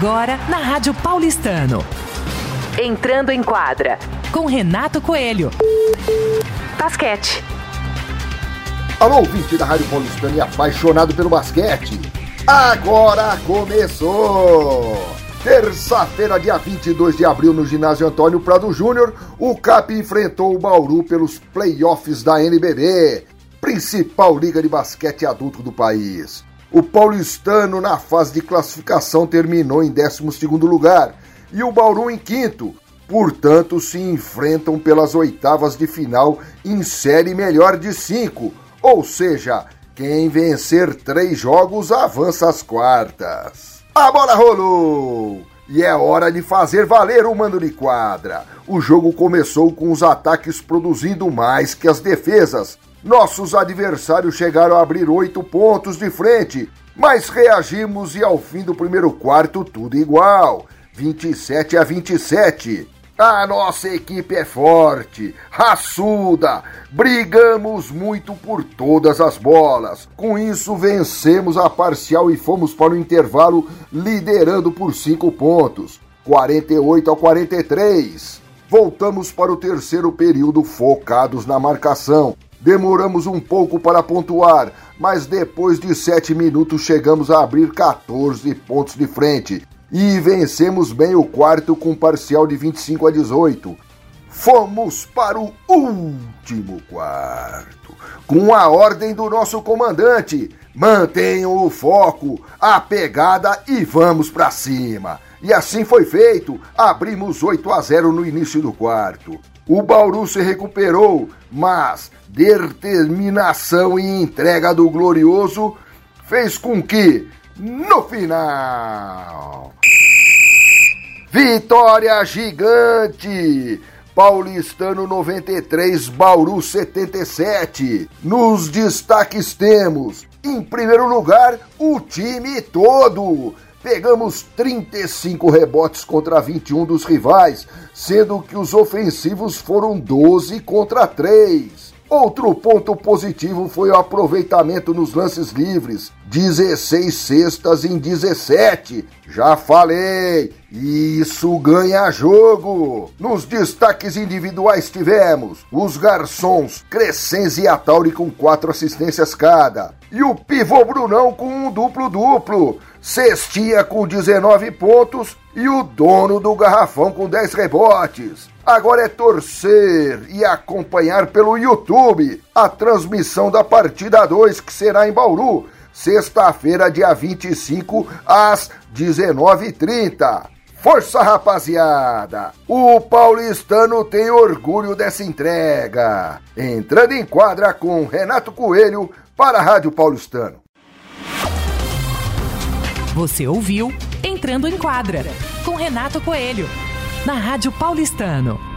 Agora na Rádio Paulistano. Entrando em quadra com Renato Coelho. Basquete. Alô, ouvinte da Rádio Paulistano e apaixonado pelo basquete. Agora começou! Terça-feira, dia 22 de abril, no ginásio Antônio Prado Júnior, o CAP enfrentou o Bauru pelos playoffs da NBB, principal liga de basquete adulto do país. O paulistano, na fase de classificação, terminou em 12º lugar e o Bauru em 5º. Portanto, se enfrentam pelas oitavas de final em série melhor de 5, ou seja, quem vencer 3 jogos avança às quartas. A bola rolou! E é hora de fazer valer o mando de quadra. O jogo começou com os ataques produzindo mais que as defesas. Nossos adversários chegaram a abrir 8 pontos de frente, mas reagimos e ao fim do primeiro quarto tudo igual, 27-27. A nossa equipe é forte, raçuda, brigamos muito por todas as bolas. Com isso vencemos a parcial e fomos para o intervalo liderando por 5 pontos, 48-43. Voltamos para o terceiro período focados na marcação. Demoramos um pouco para pontuar, mas depois de 7 minutos chegamos a abrir 14 pontos de frente e vencemos bem o quarto com parcial de 25-18. Fomos para o último quarto, com a ordem do nosso comandante: mantenham o foco, a pegada e vamos para cima. E assim foi feito, abrimos 8-0 no início do quarto. O Bauru se recuperou, mas determinação e entrega do Glorioso fez com que, no final, vitória gigante! Paulistano 93, Bauru 77. Nos destaques temos, em primeiro lugar, o time todo. Pegamos 35 rebotes contra 21 dos rivais, sendo que os ofensivos foram 12 contra 3. Outro ponto positivo foi o aproveitamento nos lances livres, 16 cestas em 17. Já falei, isso ganha jogo. Nos destaques individuais tivemos os garçons Crescenzi e Atauri com 4 assistências cada, e o pivô Brunão com um duplo-duplo, Cestinha com 19 pontos e o dono do garrafão com 10 rebotes. Agora é torcer e acompanhar pelo YouTube a transmissão da partida 2, que será em Bauru, sexta-feira, dia 25, às 19h30. Força, rapaziada! O paulistano tem orgulho dessa entrega. Entrando em quadra com Renato Coelho para a Rádio Paulistano. Você ouviu Entrando em Quadra com Renato Coelho na Rádio Paulistano.